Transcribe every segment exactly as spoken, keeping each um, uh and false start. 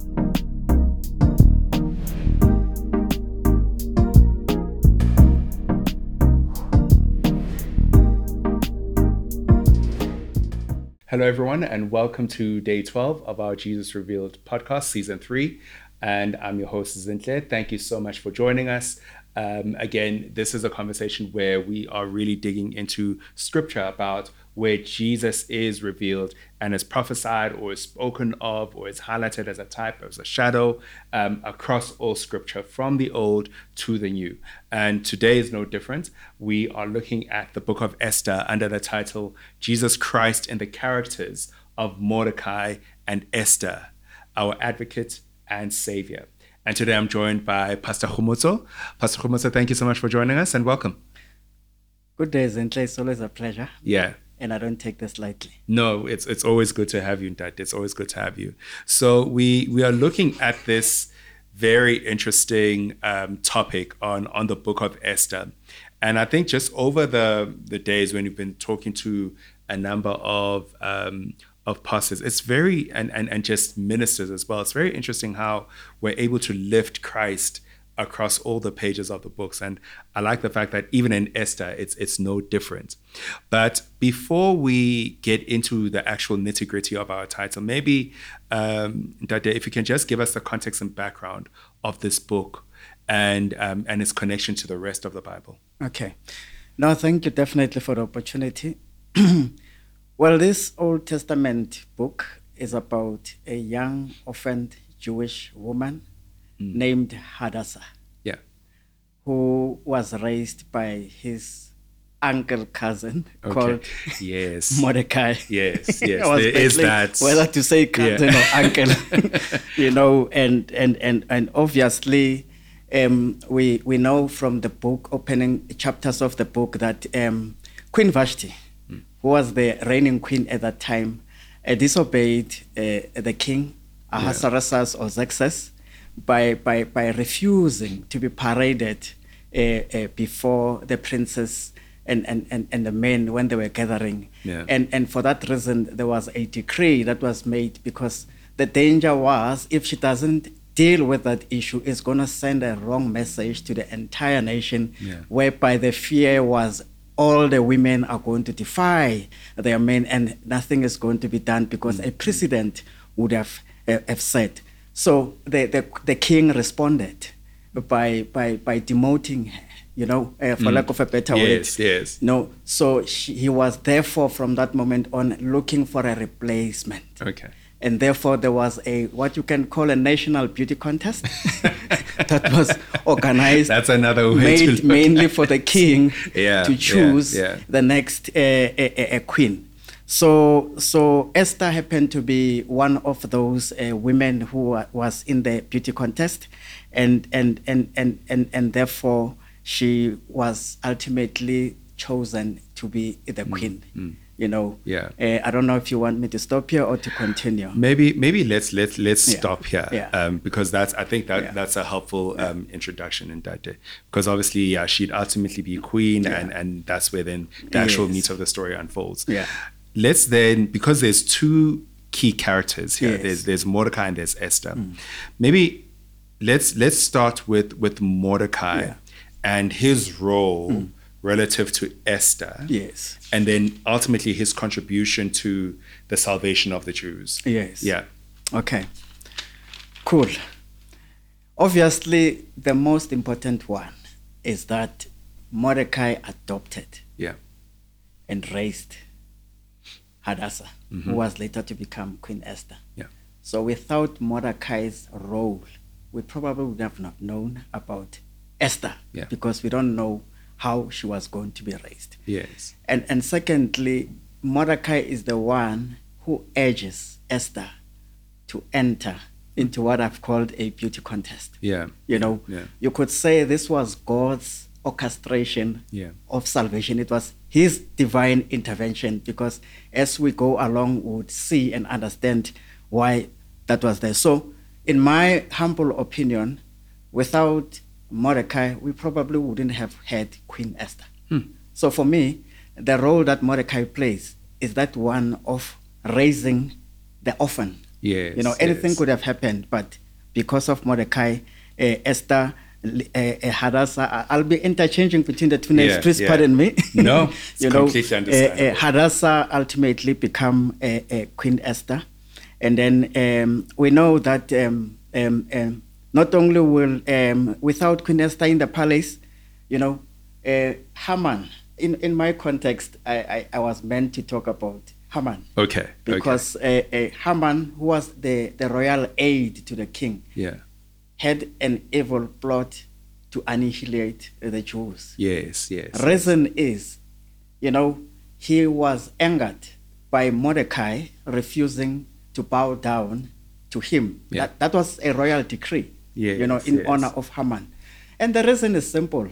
Hello, everyone, and welcome to day twelve of our Jesus Revealed podcast, season three. And I'm your host, Zintle. Thank you so much for joining us. Um, again, this is a conversation where we are really digging into scripture about where Jesus is revealed and is prophesied or is spoken of or is highlighted as a type, as a shadow um, across all scripture from the old to the new. And today is no different. We are looking at the book of Esther under the title, Jesus Christ in the Characters of Mordecai and Esther, our advocate and savior. And today I'm joined by Pastor Khomotso. Pastor Khomotso, thank you so much for joining us and welcome. Good day, Zintle. It's always a pleasure. Yeah. And I don't take this lightly. No, it's it's always good to have you, Dad. It's always good to have you. So we we are looking at this very interesting um, topic on, on the book of Esther. And I think just over the, the days when you've been talking to a number of um, of pastors, it's very, and, and, and just ministers as well, it's very interesting how we're able to lift Christ across all the pages of the books. And I like the fact that even in Esther, it's it's no different. But before we get into the actual nitty gritty of our title, maybe, um, Dade, if you can just give us the context and background of this book and um, and its connection to the rest of the Bible. Okay. No, thank you definitely for the opportunity. Well, this Old Testament book is about a young, orphaned Jewish woman mm. named Hadassah. Yeah. Who was raised by his uncle cousin okay. called yes. Mordecai. Yes, yes. There is that. Whether to say cousin yeah. or uncle, you know, and and and and obviously, um, we we know from the book, opening chapters of the book, that um, Queen Vashti, mm. who was the reigning queen at that time, uh, disobeyed uh, the king Ahasuerus yeah. or Xerxes by by by refusing to be paraded uh, uh, before the princess and, and, and, and the men when they were gathering. Yeah. And and for that reason, there was a decree that was made, because the danger was, if she doesn't deal with that issue, it's going to send a wrong message to the entire nation, yeah. whereby the fear was all the women are going to defy their men and nothing is going to be done, because mm-hmm. a precedent would have, uh, have said. So the, the, the king responded by, by, by demoting her, you know, uh, for mm. lack of a better yes, word. Yes, yes. No, so she, he was therefore from that moment on looking for a replacement. Okay. And therefore there was a, what you can call a national beauty contest that was organized. That's another way made to mainly for the king yeah, to choose yeah, yeah. the next uh, a, a queen. So, so Esther happened to be one of those uh, women who was in the beauty contest, and and and and and, and therefore she was ultimately chosen to be the queen. Mm, mm. You know, yeah. Uh, I don't know if you want me to stop here or to continue. Maybe, maybe let's let's let's yeah. stop here, yeah. um, because that's I think that yeah. that's a helpful yeah. um, introduction in that day. Because obviously, yeah, she'd ultimately be queen, yeah. and and that's where then the actual yes. meat of the story unfolds. Yeah. Let's then, because there's two key characters here. Yes. There's there's Mordecai and there's Esther. Mm. Maybe let's let's start with with Mordecai yeah. and his role. Mm. relative to Esther, yes, and then ultimately his contribution to the salvation of the Jews. Yes. Yeah. Okay. Cool. Obviously, the most important one is that Mordecai adopted yeah. and raised Hadassah, mm-hmm. who was later to become Queen Esther. Yeah. So without Mordecai's role, we probably would have not known about Esther, yeah. because we don't know how she was going to be raised. Yes. And and secondly, Mordecai is the one who urges Esther to enter into what I've called a beauty contest. Yeah. You know, yeah. you could say this was God's orchestration yeah. of salvation. It was his divine intervention, because as we go along, we would see and understand why that was there. So in my humble opinion, without Mordecai, we probably wouldn't have had Queen Esther. Hmm. So for me, the role that Mordecai plays is that one of raising the orphan Yes, You know, anything yes. could have happened, but because of Mordecai, uh, Esther, uh, uh, Hadassah, I'll be interchanging between the two names. Yeah, Please yeah. pardon me. No, it's you know, completely uh, understandable. uh, Hadassah ultimately become uh, uh, Queen Esther, and then um, we know that um, um, um, not only will um, without Queen Esther in the palace, you know, uh, Haman. In in my context, I, I I was meant to talk about Haman. Okay. Because uh, uh, Haman, who was the, the royal aide to the king, okay. Yeah. had an evil plot to annihilate the Jews. Yes, yes. Reason is, you know, he was angered by Mordecai refusing to bow down to him. Yeah. That, that was a royal decree, Yes, you know, in yes. honor of Haman. And the reason is simple.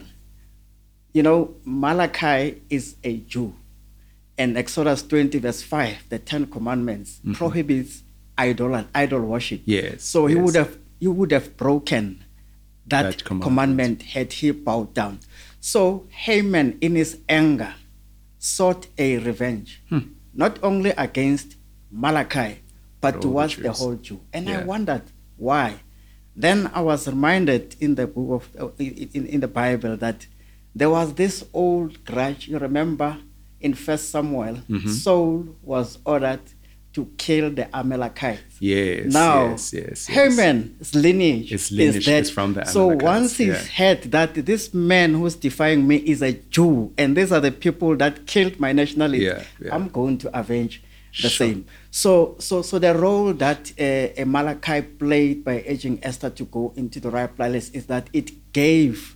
You know, Malachi is a Jew. And Exodus twenty, verse five, the Ten Commandments, mm-hmm. prohibits idol idol worship. Yes. So he yes. would have he would have broken that, That commandment. commandment had he bowed down. So Haman, in his anger, sought a revenge, Hmm. not only against Malachi, but All towards the the Jews. whole Jew. And Yeah. I wondered why. Then I was reminded in the book of uh, in, in the Bible that there was this old grudge. You remember in First Samuel, Mhm. Saul was ordered to kill the Amalekites. Yes. Now, yes, yes, yes. Haman's lineage, His lineage is that. is from the So Amalekites, once he's yeah. heard that this man who's defying me is a Jew, and these are the people that killed my nationality, Yeah, yeah. I'm going to avenge the Sure. same. So, so, so the role that uh, Malachi played by urging Esther to go into the royal palace is that it gave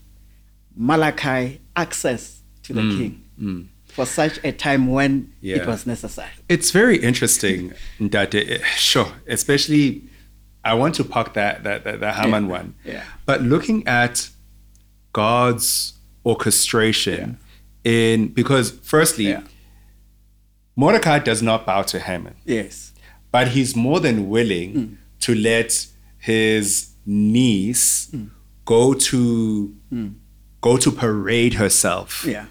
Malachi access to the Mm, king mm. for such a time when it Yeah. was necessary. It's very interesting that, it, sure, especially, I want to park that, that, that the Haman Yeah, one. yeah. But looking at God's orchestration in, because firstly, Yeah. Mordecai does not bow to Haman, Yes. but he's more than willing Mm. to let his niece go to go to parade herself Yeah.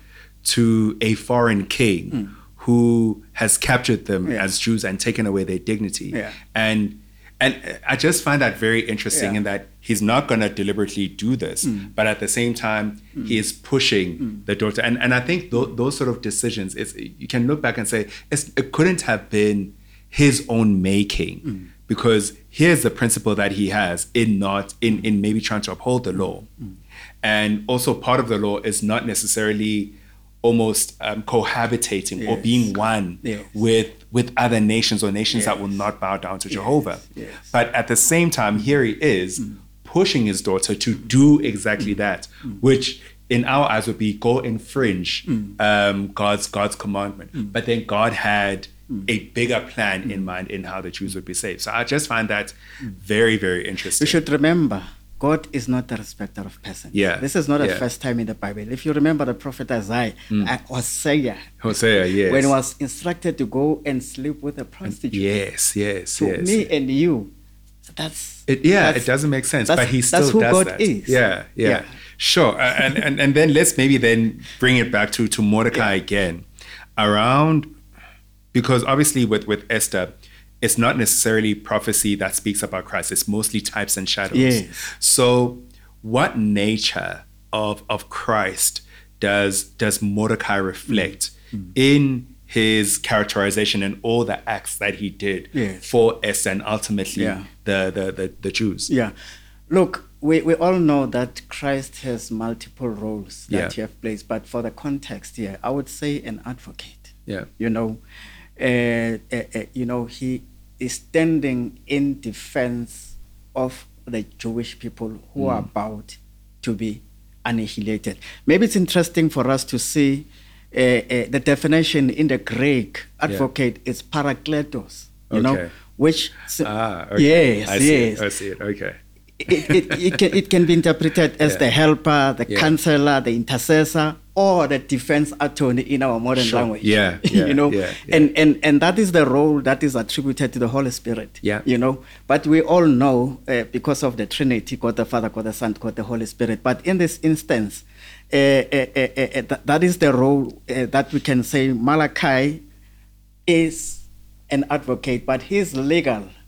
to a foreign king who has captured them Yeah. as Jews and taken away their dignity. Yeah. And and I just find that very interesting Yeah. in that he's not going to deliberately do this, but at the same time, he is pushing the daughter. And and I think th- those sort of decisions, it's, you can look back and say it's, it couldn't have been his own making, because here's the principle that he has in not in in maybe trying to uphold the law. And also part of the law is not necessarily almost um, cohabitating or Yes. being one Yes. with with other nations or nations that Yes. will not bow down to Jehovah. Yes. But at the same time, here he is pushing his daughter to do exactly that, which in our eyes would be go infringe um, God's God's commandment. But then God had a bigger plan in mind in how the Jews would be saved. So I just find that very, very interesting. We should remember, God is not a respecter of persons. Yeah, This is not the yeah. first time in the Bible. If you remember the prophet Isaiah, uh, Hosea, Hosea, yes. when he was instructed to go and sleep with a prostitute. Yes, yes, To yes. me and you, that's It, yeah, that's- it doesn't make sense, that's- but he still that's who does God that. is. Yeah, yeah, Yeah. sure. Uh, and, and and then let's maybe then bring it back to to Mordecai Yeah. again, around, because obviously with with Esther, it's not necessarily prophecy that speaks about Christ. It's mostly types and shadows. Yes. So, what nature of of Christ does does Mordecai reflect in his characterization and all the acts that he did Yes. for Esther and ultimately Yeah. the, the, the, the Jews? Yeah. Look, we, we all know that Christ has multiple roles that Yeah. he has placed, but for the context here, I would say an advocate. Yeah. You know, uh, uh, uh, you know, he is standing in defense of the Jewish people who are about to be annihilated. Maybe it's interesting for us to see uh, uh, the definition in the Greek. Advocate is parakletos, you know, Okay. which Ah, okay. yes, I see yes. it. I see it. Okay. it, it, it, can, it can be interpreted as Yeah. the helper, the Yeah. counselor, the intercessor, or the defense attorney in our modern Sure. language. Yeah, yeah, you know, yeah, yeah. and and and that is the role that is attributed to the Holy Spirit. Yeah. you know. But we all know uh, because of the Trinity, God the Father, God the Son, God the Holy Spirit. But in this instance, uh, uh, uh, uh, th- that is the role uh, that we can say Malachi is an advocate, but his legal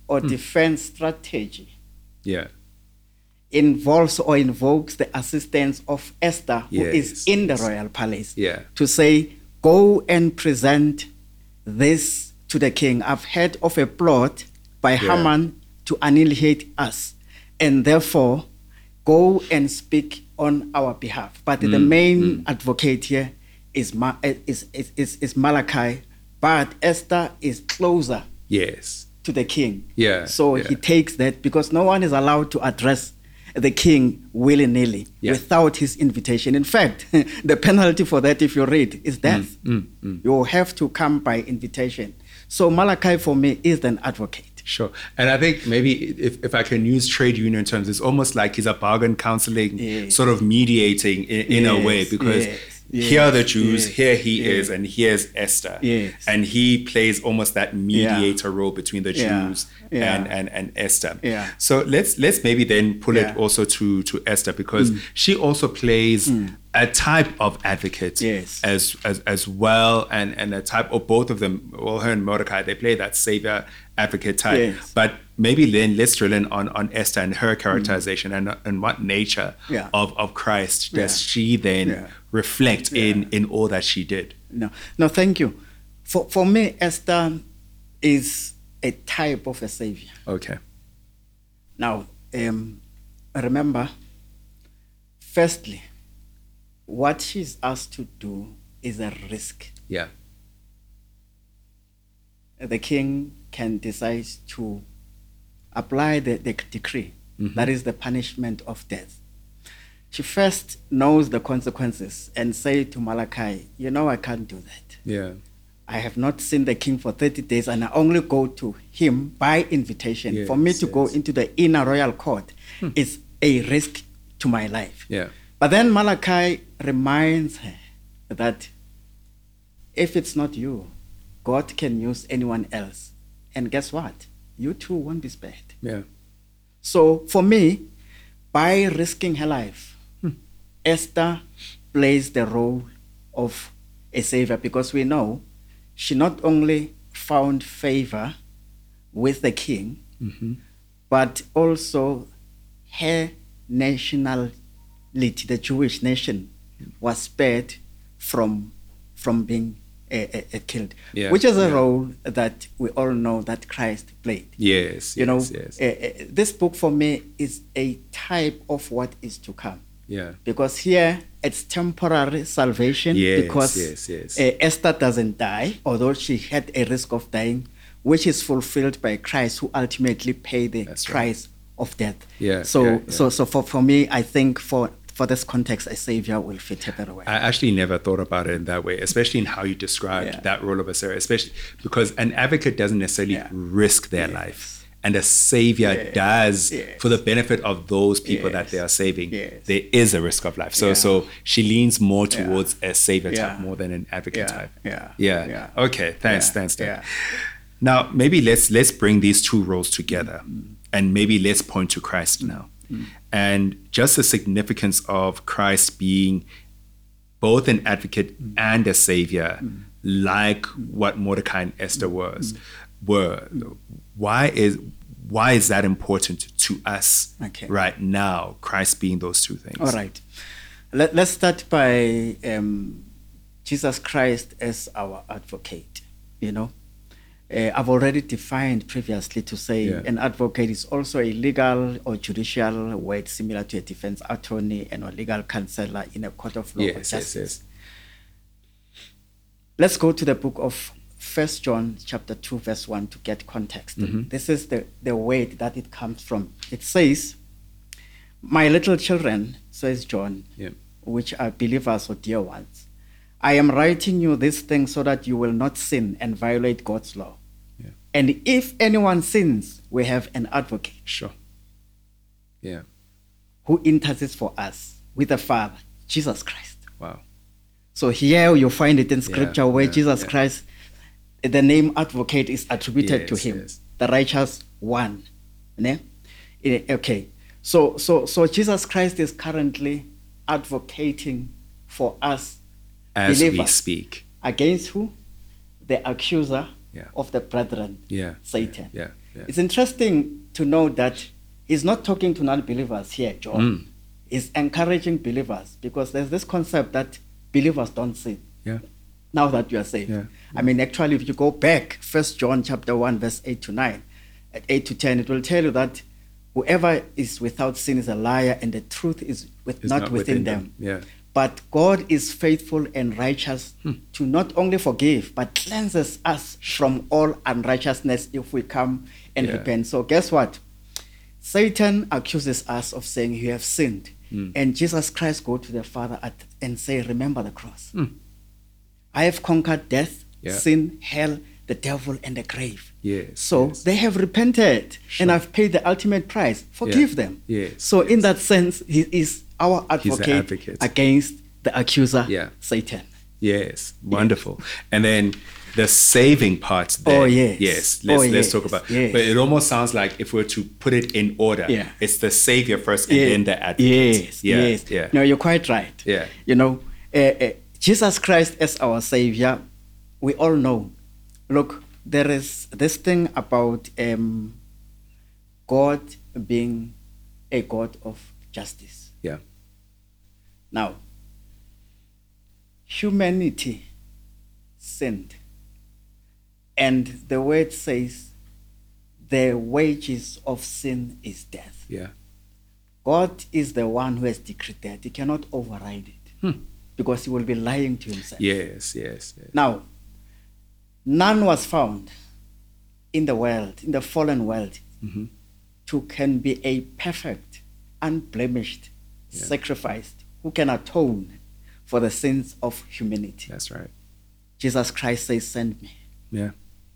or defense strategy Yeah. involves or invokes the assistance of Esther, who Yes, is in yes. the royal palace, Yeah. to say, go and present this to the king. I've heard of a plot by Haman to annihilate us, and therefore go and speak on our behalf. But the main advocate here is, Ma- is, is, is, is Malachi, but Esther is closer Yes. to the king. Yeah, So yeah. he takes that because no one is allowed to address the king willy-nilly Yeah. without his invitation. In fact, the penalty for that, if you read, is death. Mm, mm. You have to come by invitation. So Malachi, for me, is an advocate. Sure. And I think maybe if, if I can use trade union terms, it's almost like he's a bargain counseling, Yes. sort of mediating in, in a Yes, way, because yes, here are the yes, Jews, yes, here he yes. is, and here's Esther. Yes. And he plays almost that mediator role between the Yeah, Jews yeah. and, and, and Esther. Yeah. So let's let's maybe then pull Yeah. it also to, to Esther, because she also plays a type of advocate Yes. as, as as well, and, and a type of both of them, well, her and Mordecai, they play that savior advocate type. Yes. But maybe then let's drill in on, on Esther and her characterization and, and what nature Yeah. of, of Christ does Yeah. she then Yeah. reflect in, in all that she did. No, no, thank you. For, for me, Esther is a type of a savior. Okay. Now, um, remember, firstly, what she's asked to do is a risk. Yeah. The king can decide to apply the, the decree, that is the punishment of death. She first knows the consequences and say to Malachi, you know, I can't do that. Yeah. I have not seen the king for thirty days, and I only go to him by invitation. Yes, For me to go yes. into the inner royal court is a risk to my life. Yeah. But then Malachi reminds her that if it's not you, God can use anyone else. And guess what? You too won't be spared. Yeah. So for me, by risking her life, Esther plays the role of a savior, because we know she not only found favor with the king, but also her nationality, the Jewish nation, was spared from from being uh, uh, killed, Yeah, which is a yeah. role that we all know that Christ played. Yes. You know, yes, yes. uh, uh, this book for me is a type of what is to come. Yeah. Because here it's temporary salvation, Yes, because yes, yes. Uh, Esther doesn't die, although she had a risk of dying, which is fulfilled by Christ, who ultimately paid the That's right. price of death. Yeah, So, yeah, yeah. so, so for, for me, I think for for this context, a savior will fit her very well. I actually never thought about it in that way, especially in how you described Yeah. that role of a savior, especially because an advocate doesn't necessarily Yeah. risk their Yes. life. And a savior Yes. does Yes. for the benefit of those people that Yes. they are saving. Yes. There is a risk of life. So Yeah. so she leans more Yeah. towards a savior type Yeah. more than an advocate Yeah. type. Yeah. Yeah. Yeah. Okay. Thanks. Yeah. Thanks. Dan. Yeah. Now maybe let's let's bring these two roles together, and maybe let's point to Christ now, and just the significance of Christ being both an advocate and a savior, like what Mordecai and Esther was were. Why is why is that important to us Okay. right now? Christ being those two things. All right. Let, let's start by um, Jesus Christ as our advocate. You know, uh, I've already defined previously to say Yeah. an advocate is also a legal or judicial word similar to a defense attorney and a legal counselor in a court of law or Yes, yes, justice. yes. Let's go to the book of First John chapter two, verse one to get context. This is the, the word that it comes from. It says, my little children, says John, Yeah. which are believers or dear ones, I am writing you this thing so that you will not sin and violate God's law. Yeah. And if anyone sins, we have an advocate Sure. Yeah. who intercedes for us with the Father, Jesus Christ. Wow. So here you find it in scripture Yeah, where yeah, Jesus yeah. Christ, the name advocate is attributed to Yes, him, yes. the righteous one. Ne? Eh, Okay, so so so Jesus Christ is currently advocating for us As we believers. speak. Against who? The accuser Yeah. of the brethren, Yeah. Satan. Yeah. yeah. It's interesting to note that he's not talking to non-believers here, John. Mm. He's encouraging believers because there's this concept that believers don't sin. Yeah. Now that you are saved. Yeah. I mean, actually, if you go back, First John chapter one, verse eight to nine, at eight to ten, it will tell you that whoever is without sin is a liar, and the truth is with, It's not, not within, within them. them. Yeah. But God is faithful and righteous Hmm. to not only forgive, but cleanses us from all unrighteousness if we come and Yeah. repent. So guess what? Satan accuses us of saying you have sinned. Hmm. And Jesus Christ go to the Father at, and say, remember the cross. Hmm. I have conquered death, Yeah. sin, hell, the devil, and the grave. Yes. So yes. they have repented, Sure. and I've paid the ultimate price. Forgive Yeah. them. Yes, So in yes. that sense, he is our He's the advocate, advocate. against the accuser, Yeah. Satan. Yes, wonderful. And then the saving part there. Oh, yes. Yes, let's, Oh, let's yes. talk about Yes. But it almost sounds like if we were to put it in order, Yeah. it's the savior first and Yeah. then the advocate. Yes, yeah, yes. Yeah. No, you're quite right. Yeah. You know, uh, uh, Jesus Christ as our Savior, we all know. Look, there is this thing about um, God being a God of justice. Yeah. Now, humanity sinned. And the word says, the wages of sin is death. Yeah. God is the one who has decreed that. He cannot override it Hmm. because he will be lying to himself. Yes, yes, yes. Now, none was found in the world, in the fallen world, Mhm. who can be a perfect, unblemished, Yeah. sacrificed, who can atone for the sins of humanity. That's right. Jesus Christ says, send me. Yeah.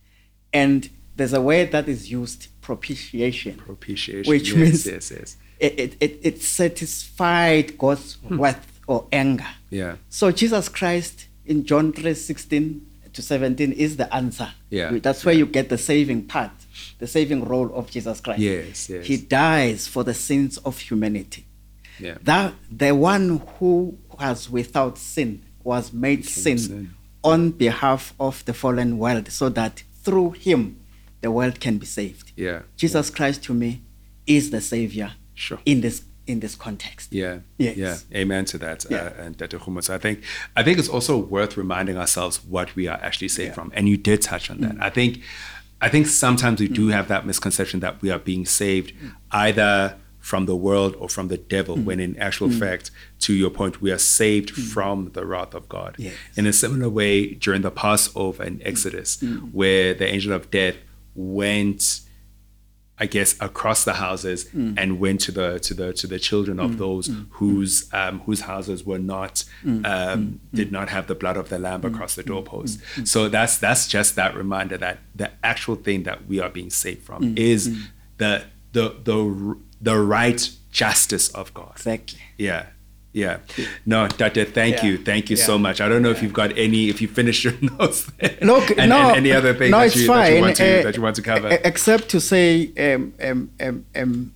And there's a word that is used, propitiation. Propitiation. Which yes, means- yes, yes. It, it, it, it satisfied God's wrath or anger. Yeah. So Jesus Christ in John three sixteen to seventeen is the answer. Yeah. That's where you get the saving part, the saving role of Jesus Christ. Yes, yes. He dies for the sins of humanity. Yeah. That the one who was without sin was made sin, sin. on behalf of the fallen world, so that through him the world can be saved. Yeah. Jesus Christ to me is the savior Sure. in this in this context. Yeah. Yes. Yeah. Amen to that. Yeah. Uh, and Dr. Humo. So I think I think it's also worth reminding ourselves what we are actually saved Yeah. from. And you did touch on that. Mm. I think I think sometimes we do have that misconception that we are being saved either from the world or from the devil, Mm. when in actual fact, to your point, we are saved from the wrath of God. Yes. In a similar way, during the Passover and Exodus, Mm. where the angel of death went, I guess, across the houses Mm. and went to the to the to the children of those whose um, whose houses were not Mm. um, did not have the blood of the lamb across the doorpost. So that's that's just that reminder that the actual thing that we are being saved from Mm. is the the the the right justice of God. Exactly. Yeah. Yeah. No, Doctor, thank Yeah. you. Thank you Yeah. so much. I don't know if you've got any, if you finished your notes there. Look, and, no, and any other thing no, that, it's you, fine. that, you want to, Uh, that you want to cover. e- Except to say, um, um, um, um,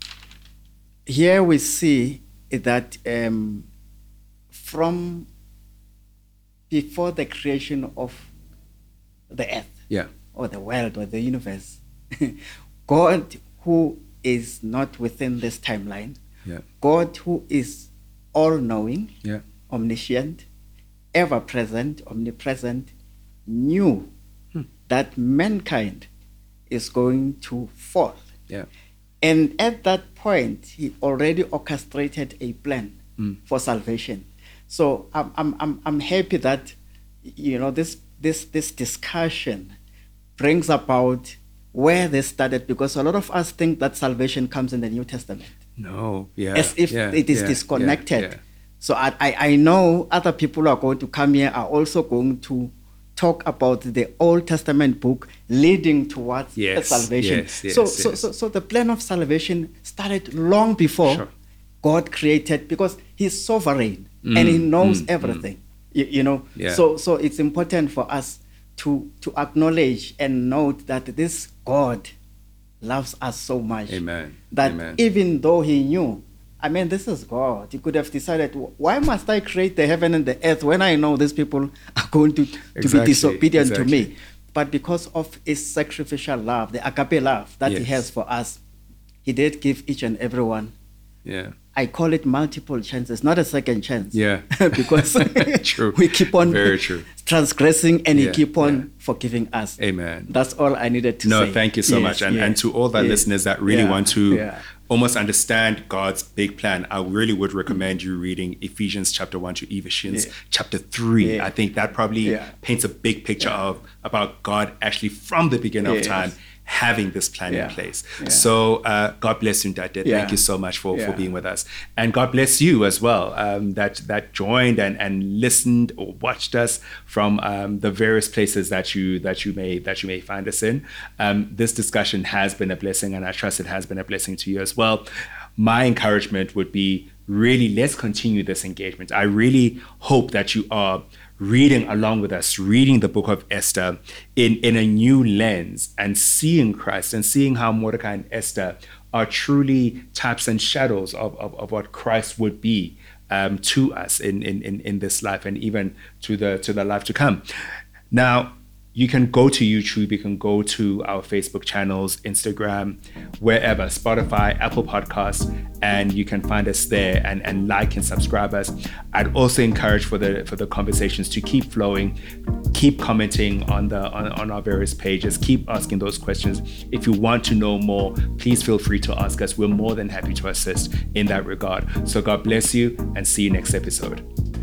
here we see that um, from before the creation of the earth, Yeah. or the world, or the universe, God, who is not within this timeline, Yeah. God, who is all-knowing, Yeah. omniscient, ever-present, omnipresent, knew Hmm. that mankind is going to fall. Yeah. And at that point, he already orchestrated a plan Mm. for salvation. So I'm, I'm, I'm, I'm happy that, you know, this, this, this discussion brings about where they started, because a lot of us think that salvation comes in the New Testament, No. Yeah. as if yeah, it is yeah, disconnected. Yeah. yeah. So I, I, I know other people who are going to come here are also going to talk about the Old Testament book leading towards Yes, the salvation. yes, yes, so, so, yes. so, so the plan of salvation started long before Sure. God created, because He's sovereign Mm, and He knows mm, everything. You, you know, Yeah. so so it's important for us to to acknowledge and note that this God loves us so much Amen. that Amen. even though He knew, I mean, this is God. He could have decided, why must I create the heaven and the earth when I know these people are going to, to Exactly, be disobedient exactly. to me? but because of his sacrificial love, the agape love that yes. he has for us, he did give each and every one. Yeah. I call it multiple chances, not a second chance. Yeah. Because true. we keep on Very true. transgressing and yeah. he keep on yeah. forgiving us. Amen. That's all I needed to no, say. No, thank you so yes, much. And, yes, and to all the yes, listeners that really yeah, want to yeah. almost understand God's big plan, I really would recommend you reading Ephesians chapter one to Ephesians yeah. chapter three. Yeah. I think that probably yeah. paints a big picture yeah. of about God actually from the beginning yes. of time having this plan yeah. in place. Yeah. So uh, God bless you, Ndate. Yeah. Thank you so much for, yeah. for being with us. And God bless you as well, um, that that joined and, and listened or watched us from um, the various places that you that you may that you may find us in. Um, this discussion has been a blessing, and I trust it has been a blessing to you as well. My encouragement would be really, let's continue this engagement. I really hope that you are reading along with us, reading the book of Esther in, in a new lens and seeing Christ and seeing how Mordecai and Esther are truly types and shadows of, of, of what Christ would be um, to us in, in, in, in this life and even to the to the life to come. Now, you can go to YouTube, you can go to our Facebook channels, Instagram, wherever, Spotify, Apple Podcasts, and you can find us there and, and like and subscribe us. I'd also encourage for the for the conversations to keep flowing, keep commenting on the on, on our various pages, keep asking those questions. If you want to know more, please feel free to ask us. We're more than happy to assist in that regard. So God bless you and see you next episode.